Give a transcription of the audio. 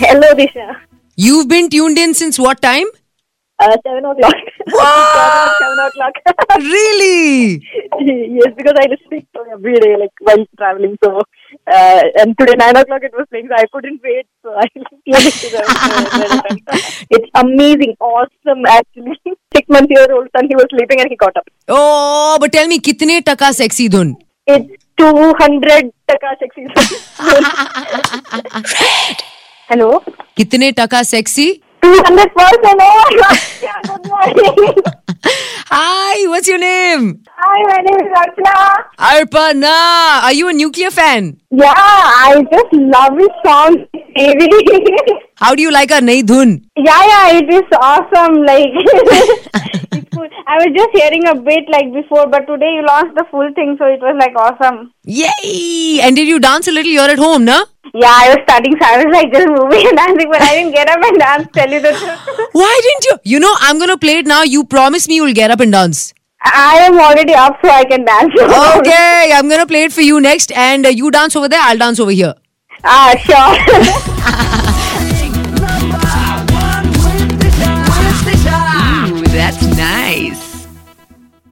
Hello, Disha. You've been tuned in since what time? 7 o'clock. Wow! 7 o'clock. Really? Yes, because I listen to it every day, like while traveling. So, and today 9 o'clock it was playing, so I couldn't wait. So I listened to it. It's amazing, awesome. Actually, 6-month-old son, he was sleeping and he got up. Oh, but tell me, kitne taka sexy dhun? It's 200 taka sexy. Hello. Kitne taka sexy? 200%. Oh my God. Yeah, good morning. Hi, what's your name? Hi, my name is Archana. Arpana. Are you a Nuclear fan? Yeah, I just love his song, baby. How do you like our Nayi Dhun? Yeah, it is awesome. Like, it's cool. I was just hearing a bit like before, but today you launched the full thing, so it was like awesome. Yay! And did you dance a little? You're at home, no? Yeah, I was starting, so I was like just moving and dancing, but I didn't get up and dance, tell you the truth. Why didn't you? You know, I'm going to play it now. You promise me you'll get up and dance. I am already up, so I can dance. Okay, I'm going to play it for you next. And you dance over there, I'll dance over here. Sure.